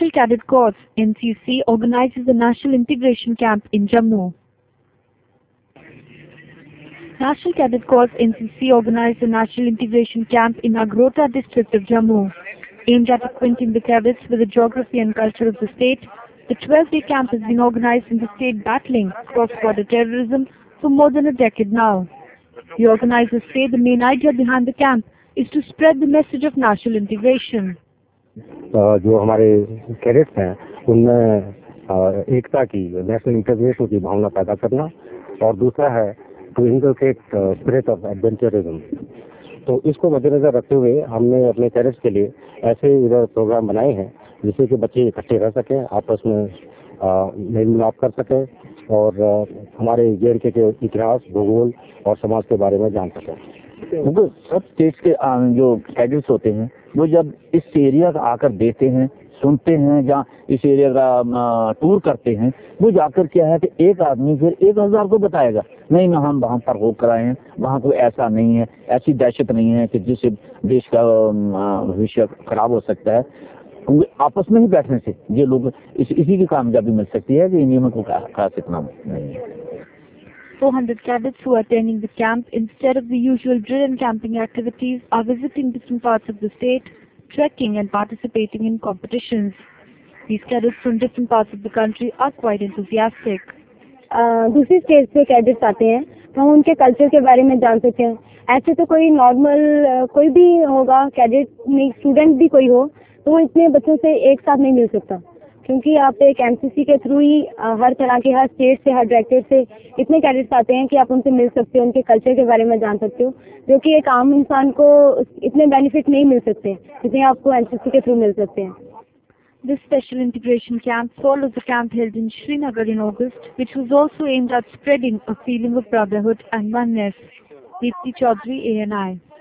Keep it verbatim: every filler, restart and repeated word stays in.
National Cadet Corps N C C organizes a National Integration Camp in Jammu. National Cadet Corps N C C organized a National Integration Camp in Agrota district of Jammu. Aimed at acquainting the cadets with the geography and culture of the state, the twelve-day camp has been organized in the state battling cross-border terrorism for more than a decade now. The organizers say the main idea behind the camp is to spread the message of national integration. जो हमारे cadets हैं उनमें एकता की, national integration की भावना पैदा करना, और दूसरा है to inculcate spirit of adventurism. तो इसको मद्देनजर रखते हुए हमने अपने कैडेट्स के लिए ऐसे इधर प्रोग्राम बनाए हैं जिससे कि बच्चे इकट्ठे रह सकें, आपस में मेल मिलाप कर सकें और आ, हमारे जे एंड के के इतिहास, भूगोल और समाज के बारे में जान सकें। क्योंकि सब स्टेट्स के जो कैडेट्स होते हैं वो जब इस एरिया का आकर देखते हैं, सुनते हैं, जहाँ इस एरिया का टूर करते हैं, वो जाकर क्या है कि एक आदमी फिर एक हजार को बताएगा, नहीं ना हम वहाँ पर होकर आए हैं, वहाँ कोई ऐसा नहीं है, ऐसी दहशत नहीं है कि जिससे देश का भविष्य खराब हो सकता है। आपस में ही बैठने से ये लोग इस, इसी की कामयाबी मिल सकती है कि इन नियमों को खास इतना नहीं है। four hundred cadets who are attending the camp instead of the usual drill and camping activities are visiting different parts of the state, trekking and participating in competitions. These cadets from different parts of the country are quite enthusiastic. दूसरी state से cadets आते हैं, हम उनके culture के बारे में जान सकते हैं। ऐसे तो कोई नॉर्मल कोई भी होगा, कैडेट में स्टूडेंट भी कोई हो, तो वो इतने बच्चों से एक साथ नहीं मिल सकता, क्योंकि आप एक एमसीसी के थ्रू ही हर तरह के, हर स्टेट से, हर डायरेक्टर से इतने कैडेट्स आते हैं कि आप उनसे मिल सकते हो, उनके कल्चर के बारे में जान सकते हो, जो कि एक आम इंसान को इतने बेनिफिट नहीं मिल सकते जितने आपको एनसीसी के थ्रू मिल सकते हैं। This special integration camp follows the camp held in Srinagar in August, which was also aimed at spreading a feeling of brotherhood and oneness. Deepti Chaudhary, A N I.